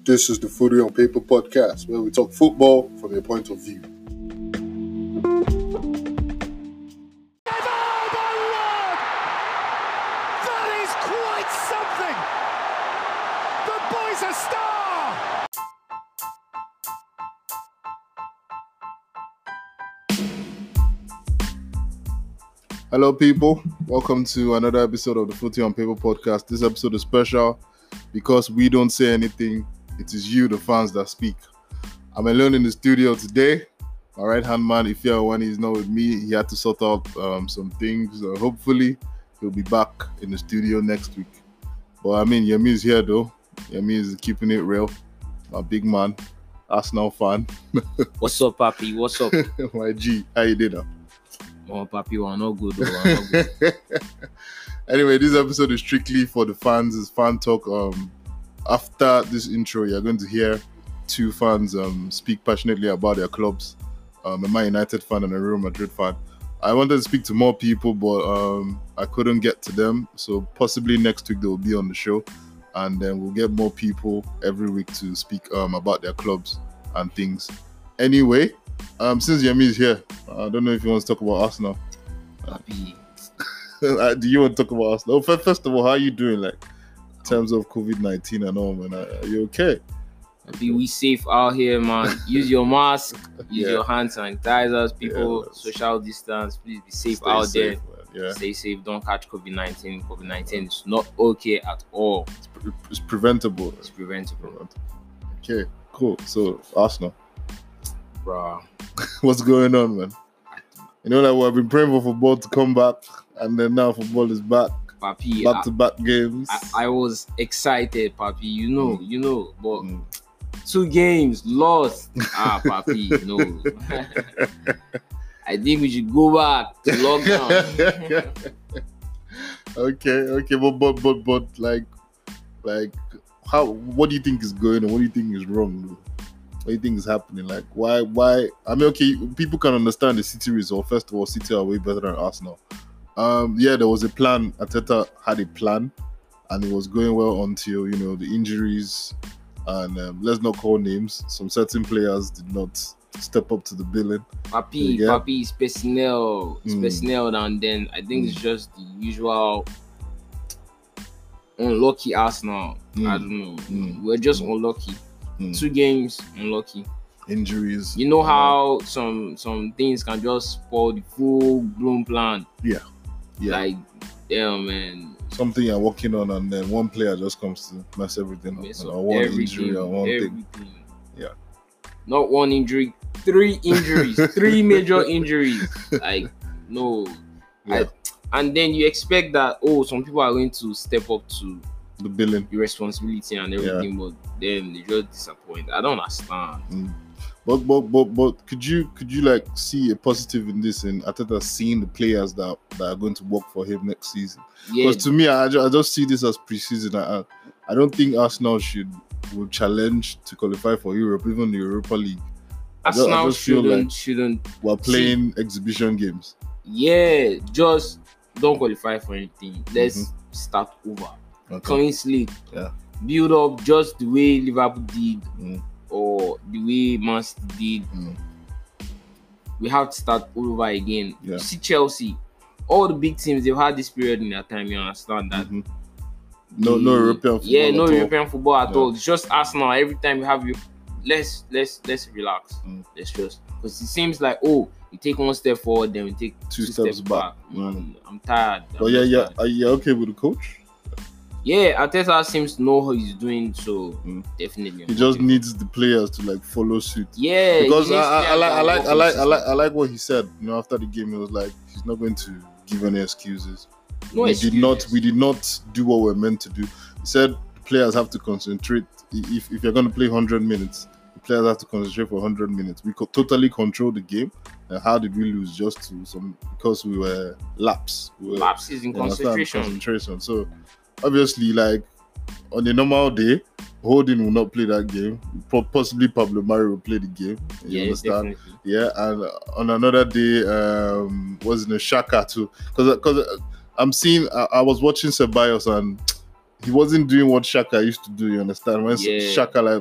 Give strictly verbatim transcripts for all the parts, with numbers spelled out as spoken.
This is the Footy on Paper podcast, where we talk football from a point of view. That is quite something! The boy's a star! Hello, people. Welcome to another episode of the Footy on Paper podcast. This episode is special because we don't say anything. It is you, the fans, that speak. I'm alone in the studio today. My right-hand man, Ifeanyi Owani, is not with me. He had to sort out um, some things. Uh, hopefully, he'll be back in the studio next week. But I mean, Yemi is here though. Yemi is keeping it real. My big man, Arsenal fan. What's up, Papi? What's up? My G, how you doing? Oh, Papi, we're not good. We're not good. Anyway, this episode is strictly for the fans. It's fan talk. Um, after this intro, you're going to hear two fans um, speak passionately about their clubs. Um, a Man United fan and a Real Madrid fan. I wanted to speak to more people, but um, I couldn't get to them. So possibly next week they will be on the show, and then we'll get more people every week to speak um, about their clubs and things. Anyway, um, since Yemi is here, I don't know if you want to talk about Arsenal. Papi. Do you want to talk about Arsenal? Oh, first of all, how are you doing, like, in terms of covid nineteen and all, man? Are you okay? Papi, we safe out here, man. Use your mask. Use Yeah. your hand sanitizers. People, Yeah, social distance. Please be safe Stay out safe, there. man. Yeah, Stay safe. Don't catch covid nineteen. covid nineteen is not okay at all. it's, pre- it's preventable. It's preventable. Okay, cool. So, Arsenal, Bruh. what's going on, man? You know that like, we've been praying for football to come back, and then now football is back, Papi, back to back games. I, I was excited, Papi. You know, Mm. you know. But Mm. two games lost. Ah, Papi, no. I think we should go back to lockdown. okay, okay, but but but but like, like, how? What do you think is going on? What do you think is wrong? Though? What do you think is happening? Like, why? Why? I mean, okay, people can understand the City result. First of all, City are way better than Arsenal. Um, yeah, there was a plan. Arteta had a plan, and it was going well until you know the injuries, and um, let's not call names. Some certain players did not step up to the billing. Papi, Yeah. Papi is personnel, it's Mm. personnel, and then I think it's just the usual unlucky Arsenal. Mm. I don't know. Mm. We're just Mm. unlucky. Mm. Two games, unlucky. Injuries. You know uh, how some some things can just spoil the full blown plan. Yeah. Yeah. Like, damn, man. Something you're working on, and then one player just comes to mess everything up. Mess or up one everything, injury or one everything. thing. Yeah. Not one injury, three injuries, three major injuries. Like, no. Yeah. I, and then you expect that, oh, some people are going to step up to The billing. the responsibility and everything, but then they just disappoint. I don't understand. Mm. But but but but could you could you like see a positive in this, in Arteta seeing the players that, that are going to work for him next season? Yeah, Because to me, I, ju- I just see this as preseason. I I don't think Arsenal should will challenge to qualify for Europe, even the Europa League. I ju- I Arsenal just feel shouldn't, like shouldn't, we're playing exhibition games. yeah, just don't qualify for anything. Let's start over. Okay. Clean slate. Yeah. Build up just the way Liverpool did Mm. or the way Man City did. Mm. We have to start all over again. Yeah. You see Chelsea, all the big teams, they've had this period in their time. You understand that? Mhm. No no the- European football. Yeah, no at all. European football at Yeah. all. It's just Arsenal. Every time you have you, let's let's let's relax. Mm. Let's just, because it seems like, oh, we take one step forward, then we take Two two, steps steps, back. back. Mm. Man, I'm tired. I'm But yeah, just yeah, tired. are you okay with the coach? Yeah, Arteta seems to know what he's doing, so Mm. definitely. He just needs the players to like follow suit. yeah, Because he I, needs I, I players like that I like work I like I consistent. like I like what he said. You know, after the game, he was like, he's not going to give any excuses. No we did not excuses. we did not do what we're meant to do. He said the players have to concentrate. If if you're going to play one hundred minutes, the players have to concentrate for one hundred minutes. We could totally control the game. And how did we lose? Just to some because we were laps. We were, Lapses in you understand? concentration. concentration. So obviously, like on a normal day, Holding will not play that game. Po- Possibly Pablo Mari will play the game. You Yeah, understand? definitely. Yeah, and on another day, um, was in a Shaka too, because because I'm seeing, I, I was watching Ceballos and he wasn't doing what Shaka used to do. You understand? When Yeah. Shaka like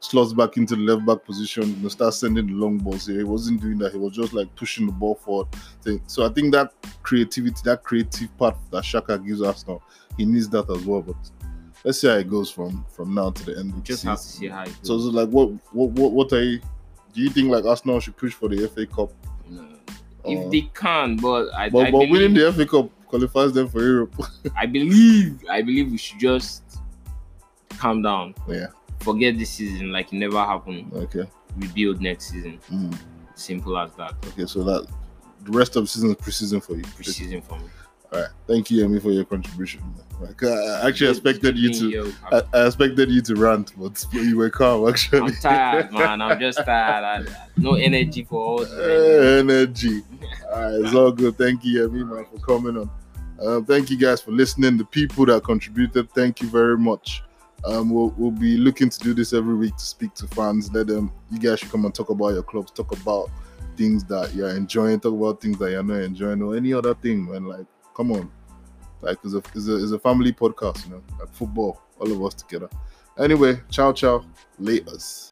slots back into the left back position, you know, start sending the long balls here. He wasn't doing that. He was just like pushing the ball forward. So I think that creativity, that creative part that Xhaka gives us now, he needs that as well. But let's see how it goes from, from now to the end of the Just season. have to see how it goes. So it's like, what, what, what, what are you? Do you think like Arsenal should push for the F A Cup? No. If they can, but I, but, I but believe, winning the F A Cup qualifies them for Europe. I believe, I believe we should just calm down. Yeah. Forget this season like it never happened. Okay. Rebuild next season. Mm. Simple as that. Okay, so that the rest of the season is pre-season for you. Pre-season for me. All right. Thank you, Emi, for your contribution. Like, I actually expected you to. Yo, I, I expected you to rant, but you were calm. Actually, I'm tired, man. I'm just tired. I, no energy for all this. Uh, energy. All right, it's all good. Thank you, Emi, man, for coming on. Uh, thank you guys for listening. The people that contributed, thank you very much. Um, we'll, we'll be looking to do this every week to speak to fans. Let them. You guys should come and talk about your clubs. Talk about things that you're enjoying. Talk about things that you're not enjoying, or any other thing. Man, like, come on. Like, it's a, it's a, it's a family podcast, you know, like football, all of us together. Anyway, ciao, ciao, laters.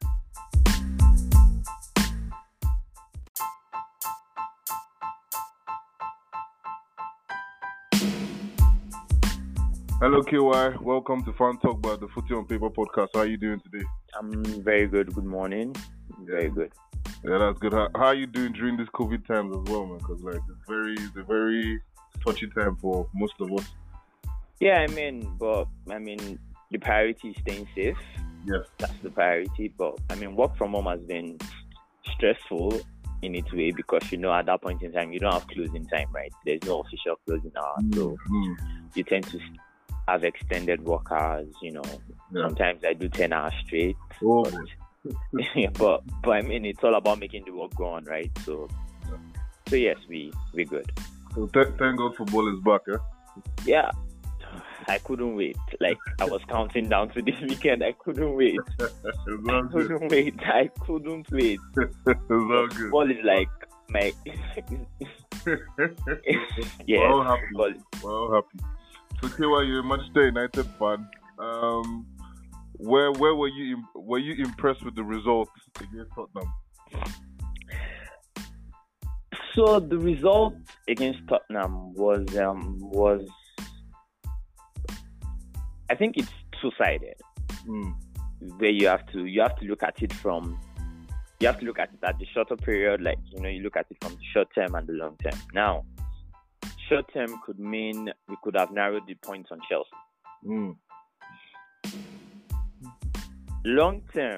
Hello, K Y. Welcome to Fan Talk by the Footy on Paper podcast. How are you doing today? I'm very good. Good morning. Very good. Yeah, that's good. How, how are you doing during this COVID times as well, man? Because, like, it's very, it's a very touchy time for most of us. Yeah, I mean, but I mean, the priority is staying safe. Yes, that's the priority. But I mean, work from home has been stressful in its way because you know at that point in time you don't have closing time, right? There's no official closing hour, mm-hmm. so you tend to have extended work hours. You know, yeah. Sometimes I do ten hours straight. Oh. But, but but I mean, it's all about making the work go on, right? So yeah. so yes, we we good. So th- thank God football is back, eh? Yeah. I couldn't wait. Like, I was counting down to this weekend. I couldn't wait. I couldn't wait. I couldn't wait. Football is like my... yeah. We're all happy. Football. We're all happy. So, K Y, you're a Manchester United fan. Um, where where were you were you impressed with the result against Tottenham? So, the result against Tottenham was um, was... I think it's two-sided. Mm. Where you have to you have to look at it from you have to look at it at the shorter period, like you know, you look at it from the short term and the long term. Now, short term could mean we could have narrowed the points on Chelsea. Mm. Long term,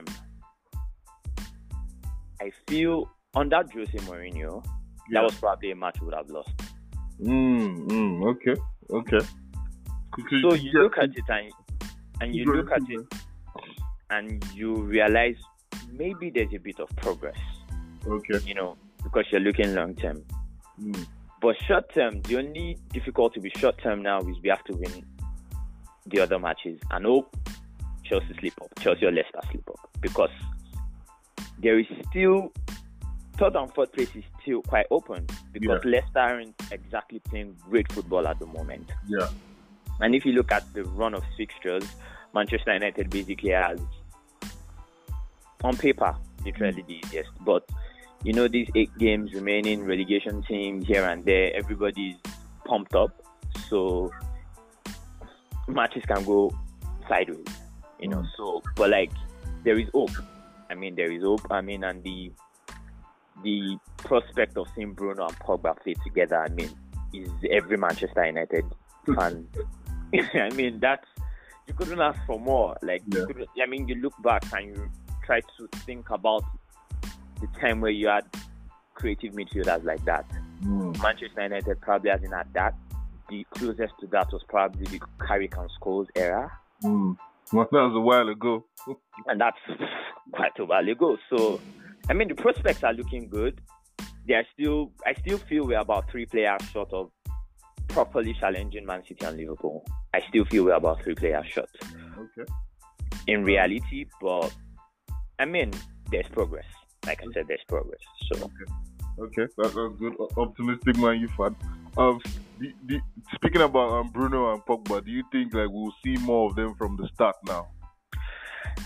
I feel under Jose Mourinho, yeah. that was probably a match we would have lost. Mm, mm, okay, okay. So you look at it and, and you look at it and you realize maybe there's a bit of progress. Okay. You know, because you're looking long term. Mm. But short term, the only difficulty with short term now is we have to win the other matches and hope Chelsea slip up, Chelsea or Leicester slip up. Because there is still, third and fourth place is still quite open because yeah. Leicester aren't exactly playing great football at the moment. Yeah. And if you look at the run of fixtures, Manchester United basically has, on paper, literally the easiest. But, you know, these eight games remaining, relegation teams here and there, everybody's pumped up. So, matches can go sideways, you know. So, but, like, there is hope. I mean, there is hope. I mean, and the the prospect of seeing Bruno and Pogba play together, I mean, is every Manchester United fan. I mean, that's, you couldn't ask for more. Like, yeah. you couldn't, I mean, you look back and you try to think about the time where you had creative midfielders like that. Mm. Manchester United probably hasn't had that. The closest to that was probably the Carrick and Scholes era. Mm. Well, that was a while ago. And that's quite a while ago. So, I mean, the prospects are looking good. They are still, I still feel we're about three players short of properly challenging Man City and Liverpool. I still feel we're about three players short. Okay. In reality, but I mean, there's progress. Like I said, there's progress. So okay, okay, that, that's good. Optimistic Man U fan. Um, the, the, speaking about um, Bruno and Pogba, do you think like we'll see more of them from the start now?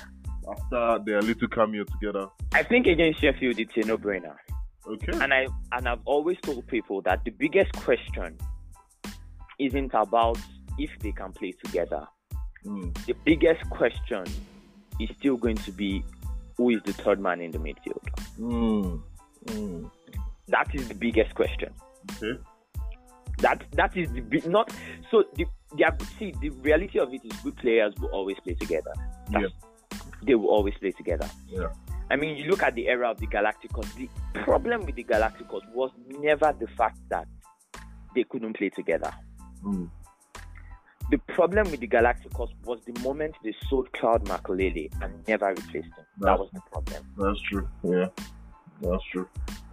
after their little cameo together? I think against Sheffield, it's a no-brainer. Okay. And I and I've always told people that the biggest question isn't about if they can play together. Mm. The biggest question is still going to be who is the third man in the midfield. Mm. Mm. That is the biggest question. Okay. That that is the big not so the, the see the reality of it is good players will always play together. That's, Yeah. They will always play together. Yeah. I mean, you look at the era of the Galacticos. The problem with the Galacticos was never the fact that they couldn't play together. Mm. The problem with the Galacticos was the moment they sold Claude Makelele and never replaced him. That That's- was the problem. That's true. Yeah. That's true.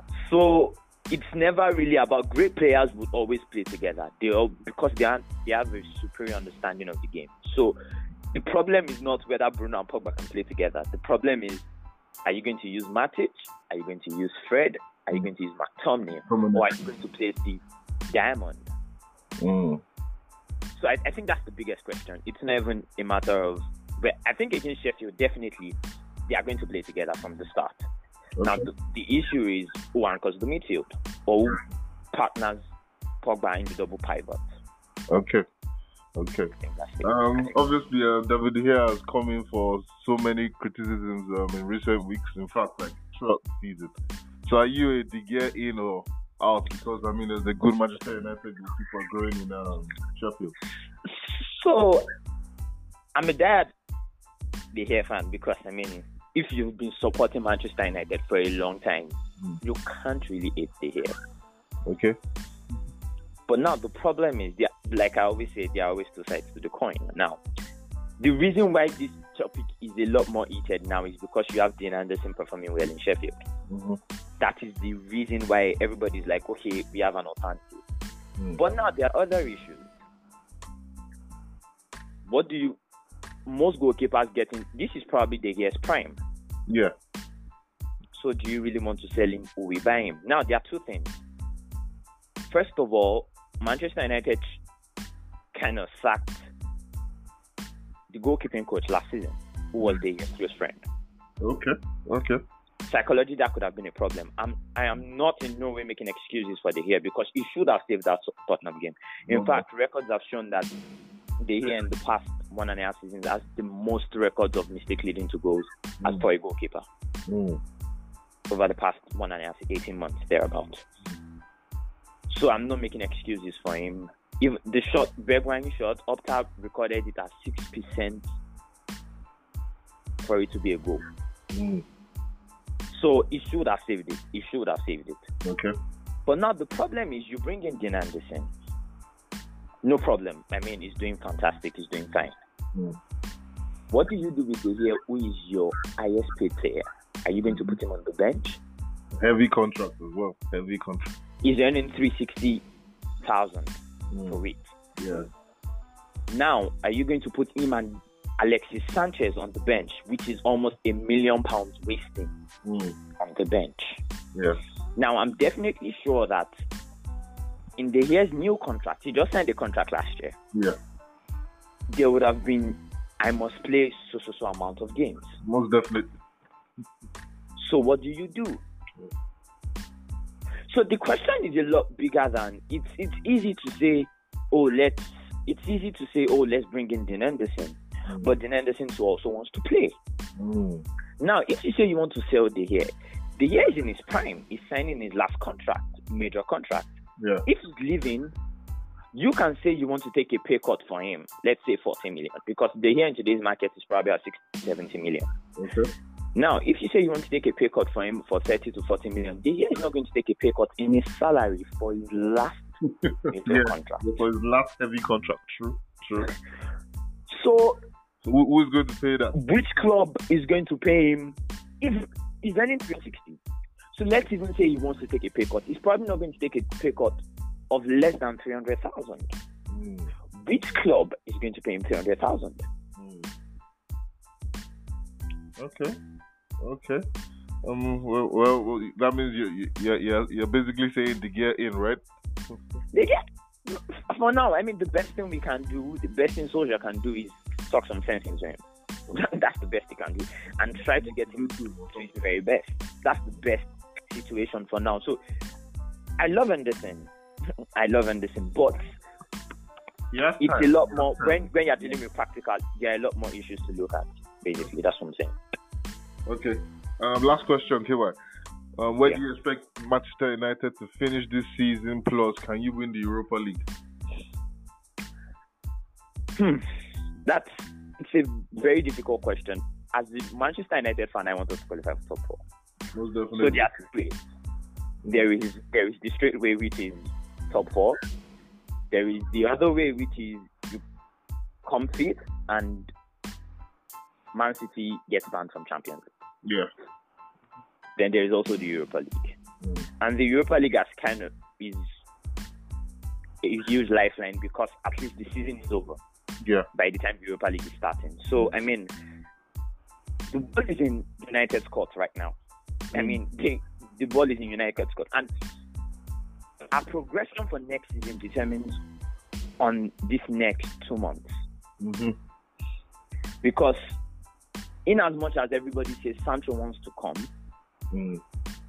So it's never really about great players would always play together. They all because they are they have a superior understanding of the game. So the problem is not whether Bruno and Pogba can play together. The problem is, are you going to use Matic? Are you going to use Fred? Are you going to use McTominay? Or are you going to play Steve Diamond? Mm. So I, I think that's the biggest question. It's not even a matter of... But I think against Sheffield, definitely, they are going to play together from the start. Okay. Now, the, the issue is who anchors the midfield or who partners Pogba in the double pivot. Okay. Okay. I think that's it. Um, obviously, uh, David De Gea has come in for so many criticisms um, in recent weeks. In fact, like throughout the season. So, are you a De Gea in or out? Because I mean, there's a good Manchester United with people growing in um, Sheffield. So, I'm a dad De Gea fan because, I mean, if you've been supporting Manchester United for a long time, Mm. you can't really hate De Gea. Okay. But now the problem is, there- like I always say, there are always two sides to the coin. Now, the reason why this topic is a lot more heated now is because you have Dean Anderson performing well in Sheffield. Mm-hmm. That is the reason why everybody's like, okay, we have an alternative. Mm. But now there are other issues. What do you... Most goalkeepers getting... This is probably De Gea's prime. Yeah. So do you really want to sell him or we buy him? Now, there are two things. First of all, Manchester United kind of sacked the goalkeeping coach last season, who was De Gea's close friend. Okay. Okay. Psychology, that could have been a problem. I'm, I am not in no way making excuses for De Gea because he should have saved that Tottenham game. In Mhm. fact, records have shown that De Gea in the past one and a half seasons has the most records of mistake leading to goals as Mm. for a goalkeeper Mm. over the past one and a half, eighteen months, thereabouts. So I'm not making excuses for him. If the shot, Bergwijn shot, Opta recorded it at six percent for it to be a goal. Mm. So he should have saved it. He should have saved it. Okay. But now the problem is you bring in Dean Anderson. No problem. I mean, he's doing fantastic. He's doing fine. Mm. What do you do with De Gea, who is your highest paid player? Are you going to put him on the bench? Heavy contract as well. Heavy contract. He's earning three hundred sixty thousand Mm. per week. Yeah. Now, are you going to put him and Alexis Sanchez on the bench, which is almost a million pounds wasting Mm. on the bench? Yeah. Now, I'm definitely sure that in De Gea's new contract, he just signed a contract last year, Yeah. there would have been, I must play so, so, so amount of games. Most definitely. So what do you do? So the question is a lot bigger than, it's it's easy to say, oh, let's, it's easy to say, oh, let's bring in Dean Anderson. Mm. But Dean Anderson also wants to play. Mm. Now, if you say you want to sell De Gea, De Gea is in his prime. He's signing his last contract, major contract. Yeah. If he's leaving, you can say you want to take a pay cut for him, let's say forty million, because De Gea in today's market is probably at sixty, seventy million. Okay. Now, if you say you want to take a pay cut for him for thirty to forty million, De Gea is not going to take a pay cut in his salary for his last major Yeah. contract. For his last heavy contract. True. True. So, So who, who's going to pay that? which club is going to pay him if he's earning three hundred sixty? So let's even say he wants to take a pay cut. He's probably not going to take a pay cut of less than three hundred thousand. Mm. Which club is going to pay him three hundred thousand? Mm. Okay. Okay. Um. Well, well, well that means you you you're, you're you're basically saying De Gea in, right? They get, for now, I mean, the best thing we can do, the best thing Solskjaer can do is talk some sense into him. That's the best he can do, and try to get him to his very best. That's the best situation for now. So I love Henderson. I love Henderson, but Yes, it's a lot more when when you're dealing with practical. There are a lot more issues to look at. Basically, that's what I'm saying. Okay. Um, last question, K Y. Um, where Yeah. do you expect Manchester United to finish this season? Plus, can you win the Europa League? Hmm. That's it's a very difficult question. As a Manchester United fan, I want us to qualify for top four. Most So definitely. there are two ways. There is there is the straight way, which is top four. There is the other way, which is you come fifth and Man City gets banned from Champions League. Yeah. Then there is also the Europa League, Mm. and the Europa League has kind of is a huge lifeline because at least the season is over Yeah. by the time the Europa League is starting. So I mean, the ball is in United's court right now. I mean, the, the ball is in United's court, and our progression for next season determines on this next two months. Mm-hmm. Because in as much as everybody says Sancho wants to come, Mm.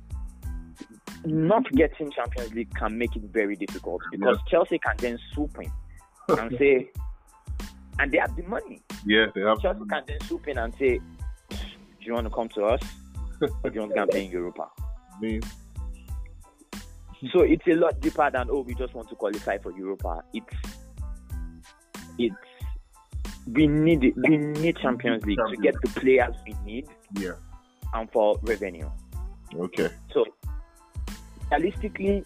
not getting Champions League can make it very difficult because Chelsea can then swoop in and say, and they have the money. Yeah, they have. Chelsea can then swoop in and say, do you want to come to us or do you want to go and play in Europa? Me. So it's a lot deeper than, oh, we just want to qualify for Europa. It's, it's, we need it. We need Champions League to get the players we need Yeah. and for revenue. Okay. So realistically,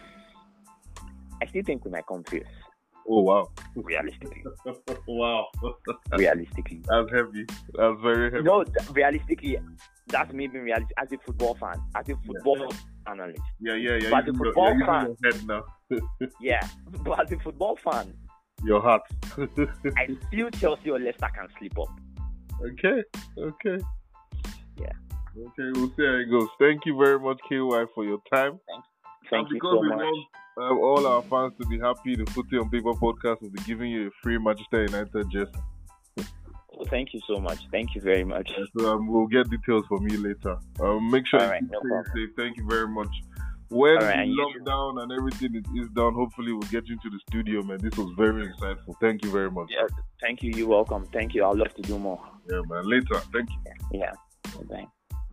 I still think we might come first. Oh wow. Realistically, Wow. realistically, That's heavy. That's very heavy. no. th- Realistically, that's me being realistic as a football fan, as a football analyst. Yeah, yeah, yeah. But you the can go- football yeah, you fan- can go ahead now. Yeah, but as a football fan, Your heart. I feel Chelsea or Leicester can slip up. Okay. Okay. Yeah. Okay, we'll see how it goes. Thank you very much, K Y, for your time. Thank And you because so we much. want um, all our fans to be happy, the Footy on Paper podcast will be giving you a free Manchester United jersey. Oh, thank you so much. Thank you very much. So um, we'll get details from you later. Um, make sure All you right, keep no staying problem. safe. Thank you very much. When All right, the and you too. lockdown and everything is, is done, hopefully we'll get you into the studio, man. This was very insightful. Thank you very much. Yeah, thank you. You're welcome. Thank you. I'd love to do more. Yeah, man. Later. Thank you. Yeah. Bye.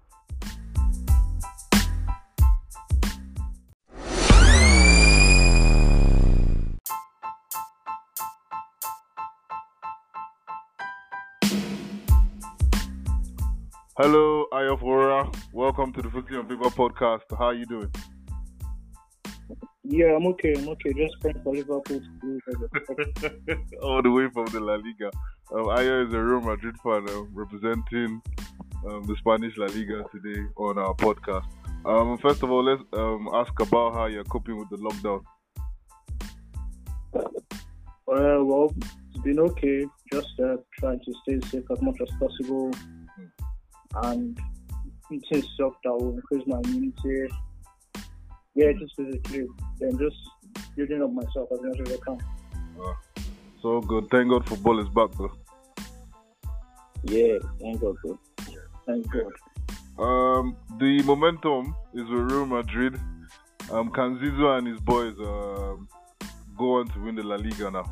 Hello, Ayafora. Welcome to the Footy on Paper podcast. How are you doing? Yeah, I'm okay. I'm okay. Just praying for Liverpool to lose. All the way from the La Liga. Um, Ayo is a Real Madrid fan uh, representing um, the Spanish La Liga today on our podcast. Um, first of all, let's um, ask about how you're coping with the lockdown. Uh, well, it's been okay. Just uh, trying to stay safe as much as possible and eating stuff that will increase my immunity. Yeah, just physically. Then just building up myself as much as I can. So good. Thank God football is back, though. Yeah, thank God, bro. Thank God. Um, the momentum is with Real Madrid. Um, can Zizou and his boys um, go on to win the La Liga now?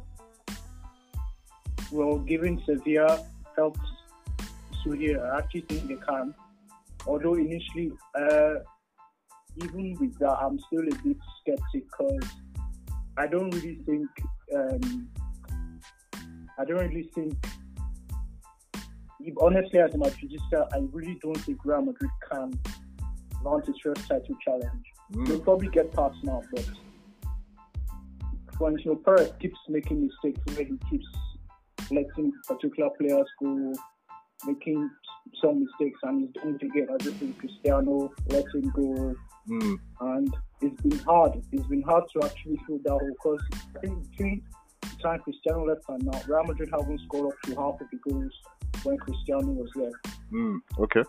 Well, given Sevilla helped Sevilla, I actually think they can. Although initially, uh, even with that, I'm still a bit skeptic because I don't really think, um, I don't really think, if, honestly, as a Madridista, I really don't think Real Madrid can mount its first title challenge. Mm. They'll probably get past now, but Florentino Perez keeps making mistakes where he keeps letting particular players go, making some mistakes, and he's doing it again. I just think Cristiano let him go, Mm. and it's been hard. It's been hard to actually fill that hole because I think between the time Cristiano left and now, Real Madrid haven't scored up to half of the goals when Cristiano was there. Mm. Okay.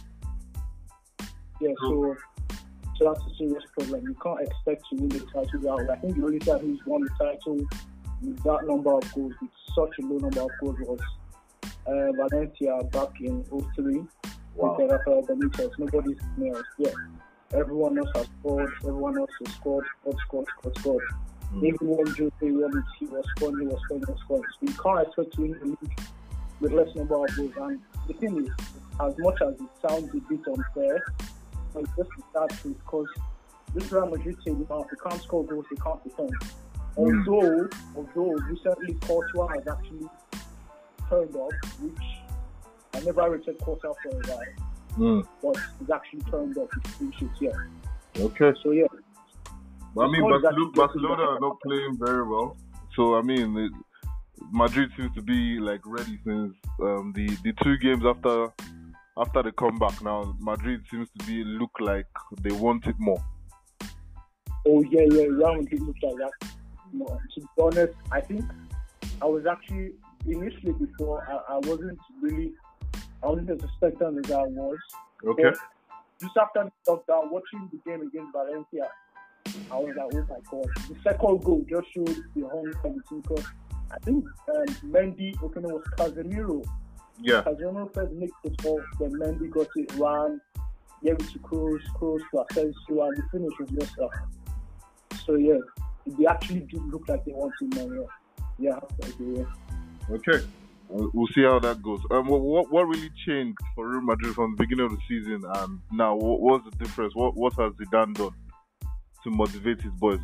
Yeah, so so that's a serious problem. You can't expect to win the title that way. I think the only time he's won the title with that number of goals, with such a low number of goals, was uh, Valencia back in oh three. Wow. With Rafael Benitez. Nobody's else. Yeah. Everyone else has scored. Everyone else has scored. Scored, scored, scored, scored. Mm. Even when Jose won it, he was scoring, he was scoring, he was scoring. So you can't expect to win the league with less number of goals. And the thing is, as much as it sounds a bit unfair, it's just the sad truth because this Real Madrid team, now, they can't score goals, they can't defend. Mm. Although, although recently Courtois has actually turned up, which I never rated Courtois for a while, Mm. but he's actually turned up his three shoots, yeah. Okay. So, yeah. But I mean, Because Barcelona, that's- Barcelona are not playing very well. So I mean, it, Madrid seems to be like ready since um, the the two games after after the comeback. Now Madrid seems to be look like they want it more. Oh, yeah, yeah, Real Madrid looked like that. No, to be honest, I think I was actually, initially before, I, I wasn't really, I wasn't as expectant as I was. Okay. But just after the lockdown, watching the game against Valencia, I was like, oh my god. The second goal just showed the hunger of the team because I think um, Mendy, okay, no, it was Casemiro. Yeah. Casemiro first nicked the ball, then Mendy got it, ran, gave it to Kroos, Kroos to Asensio, and the finish was just up. So yeah, they actually do look like they want to more. Yeah, yeah, like they, yeah. Okay. We'll we'll see how that goes. Um, what what what really changed for Real Madrid from the beginning of the season and now? What, what's the difference? What what has Zidane done to motivate his boys?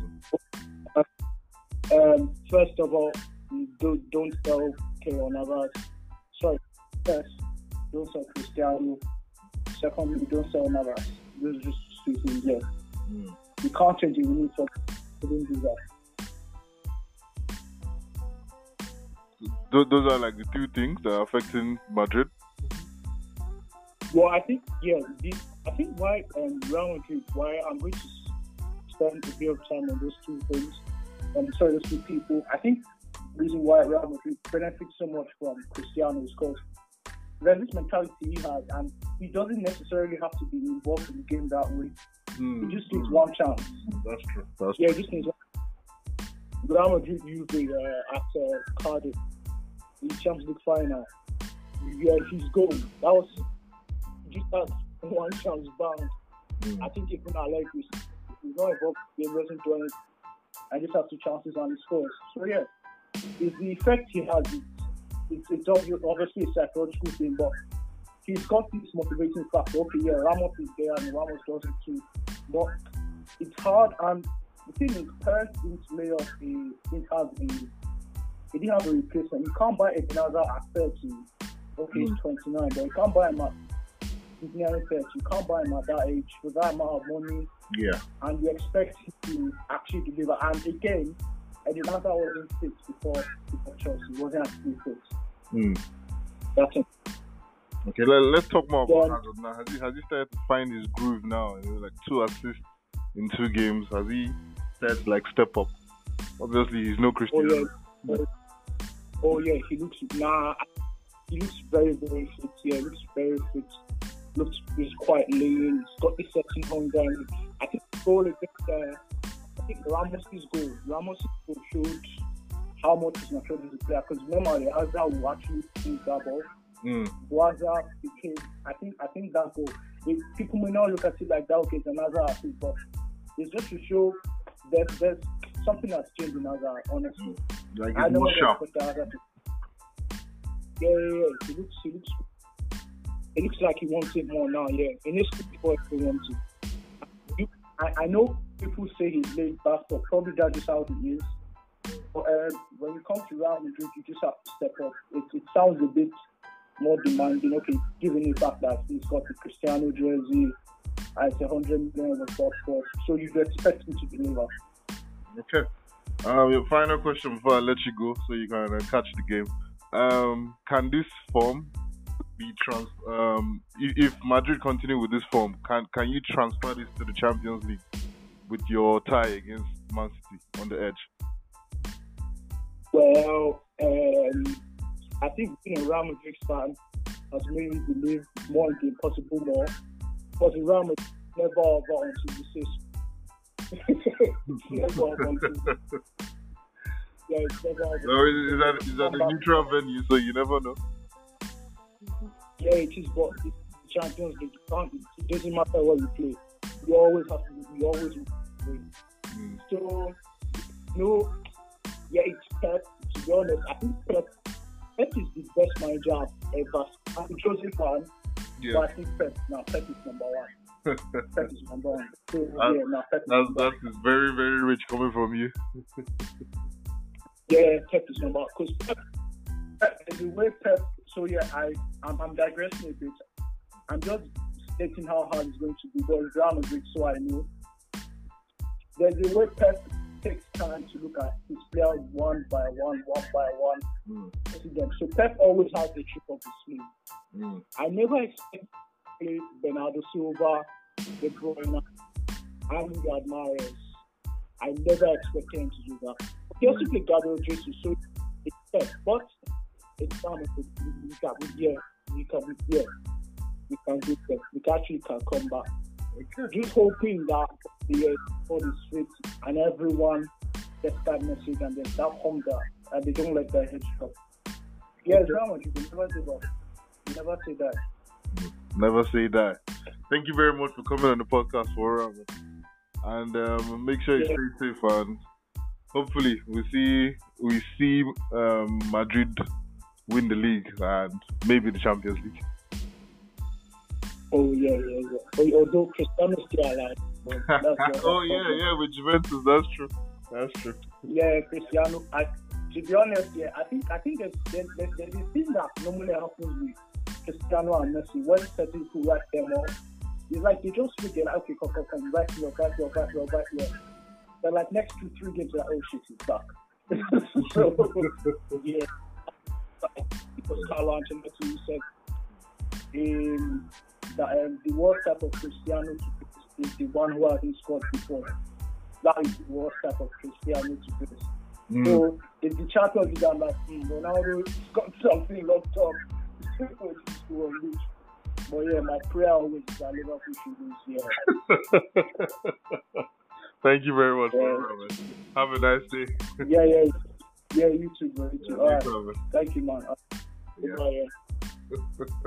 Um, first of all, don't, don't sell Keylor Navas. Sorry, first, don't sell Cristiano. Secondly, don't sell Navas. Those are just two things, yeah. Mm. You can't change it, you need something. You didn't do that. Th- those are like the two things that are affecting Madrid. Well, I think, yeah, the, I think why um, Real Madrid, why I'm going to spend a bit of time on those two things, um, sorry, those two people. I think the reason why Real Madrid benefits so much from Cristiano is because there's this mentality he has, and he doesn't necessarily have to be involved in the game that way. Mm. He just needs Mm. one chance. That's true. That's Yeah, he just needs one. Real Madrid used it uh, at uh, Cardiff in the Champions League final. Yeah, his goal. That was just that one chance bound. Mm. I think even Allegri, if he's not involved, he wasn't doing it. I just have two chances and he scores. So yeah, it's the effect he has. It's, it's, it's obvious, obviously a psychological thing, but he's got this motivating factor. Okay, yeah, Ramos is there and Ramos does it too. But it's hard, and the thing is, Perez didn't lay off a, didn't have a, he didn't have a replacement. You can't buy Ebenezer at thirty. Okay, he's twenty-nine, but you can't buy him at he's nearly thirty. You can't buy him at that age with that amount of money. Yeah. And you expect him to actually deliver. And again, Ebenezer wasn't fit before before Chelsea. He wasn't actually fit. Mm. That's it. Okay, let, let's talk more about Yeah. Hazard now. Has he, has he started to find his groove now? You know, like two assists in two games. Has he started to like step up? Obviously, he's no Oh Cristiano. yeah. Oh, oh yeah, he looks nah. He looks very very fit. Yeah, he looks very fit. Looks he's quite lean. He's got the sexy hunger. And I think the goal against uh, I think Ramos' goal. Ramos' goal showed how much he's matured as a player. Because normally Hazard will actually seize that ball. Mm. Hazard became. I think I think that goal. If people may not look at it like that. Okay, it's another assist, but it's just to show that there's something that's changed in Hazard. Honestly. Like I he's know more what sharp. Hazard to. Yeah, yeah, yeah. He looks, he looks, it looks like he wants it more now. Yeah, in his before he wants it. You, I, I know people say he's laid back, but probably that's just how he is. But uh, when you come to Real Madrid, you just have to step up. It, it sounds a bit more demanding. Okay, given the fact that he's got the Cristiano jersey, and it's a hundred million of the box score, so you'd expect him to deliver. Okay. Um, your final question before I let you go, so you can uh, catch the game. Um, can this form be trans? Um, if, if Madrid continue with this form, can can you transfer this to the Champions League with your tie against Man City on the edge? Well, um, I think being a Real Madrid fan has made me believe more in the impossible more. Because Real Madrid never got onto the system. Never got onto. Yeah, it's never. No, is, is that is that a neutral venue? So you never know. Yeah, it is, but it's Champions League. It doesn't matter what you play. You always have to. You always win. Mm. So, no, yeah, it's Pep. To be honest, I think Pep, Pep is the best manager I've ever. I'm a Chelsea fan, Yeah. but I think Pep now Pep is number one. Pep is number one. So That- yeah, now Pep is That's, number one. that is very, very rich coming from you. Yeah, Pep is number one. Because Pep, Pep, the way Pep. So yeah, I I'm, I'm digressing a bit. I'm just stating how hard it's going to be. But Real Madrid, so I know. There's a way Pep takes time to look at his players one by one, one by one. Mm. See them. So Pep always has a trick up his sleeve. Mm. I never expect to play Bernardo Silva, De Bruyne, Angel Mahrez. I never expected him to do that. He also played Gabriel Jesus, so it's Pep. But it's not we can be here. We can be here. We can do that. We actually can come back. Okay. Just hoping that the all is fit and everyone gets that message and they start home there and they don't let their heads drop. Yes, that one you can never say that. You never say that. Never say that. Thank you very much for coming on the podcast for um, and um, make sure you Yeah. stay safe and hopefully we see we see um, Madrid win the league and maybe the Champions League. Oh yeah, yeah, yeah. Although Cristiano is still alive. but that's not- oh yeah, yeah, with Juventus, that's true. That's true. Yeah, Cristiano. I, to be honest, yeah, I think I think there's there's, there's, there's this thing that normally happens with Cristiano and Messi when certain people write them off. It's like they just figure like, okay, come, come, come, back here, back here, back here, back here. But like next two, three games, like, oh shit, he's back. So yeah, because Carlo Ancelotti said um, that um, the worst type of Cristiano is the one who hasn't scored before. That is the worst type of Cristiano to face. Mm. So if the Champions League, I'm like, hmm, Ronaldo got something locked up. But yeah, my prayer always is that Liverpool should lose here. Thank you very much, Yeah. man. Have a nice day. Yeah, yeah, yeah. You too, bro. You too. All right. You too, man. Thank you, man. Yeah. Bye, yeah.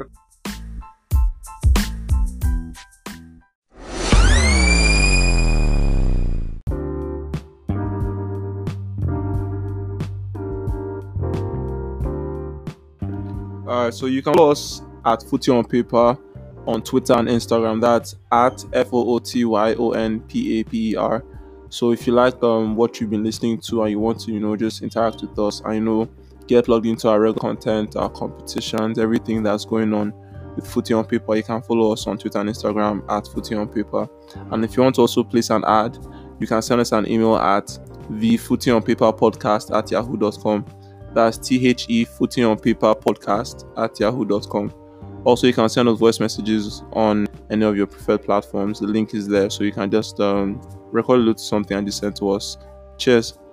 Alright, so you can follow us at Footy on Paper on Twitter and Instagram. That's at F O O T Y O N P A P E R. So if you like um what you've been listening to and you want to, you know, just interact with us and, you know, get plugged into our regular content, our competitions, everything that's going on with Footy on Paper, you can follow us on Twitter and Instagram at Footy on Paper. And if you want to also place an ad, you can send us an email at the Footy on Paper podcast at yahoo dot com. That's T H E Footy on Paper podcast at yahoo dot com. Also, you can send us voice messages on any of your preferred platforms. The link is there, so you can just um, record a little something and just send to us. Cheers.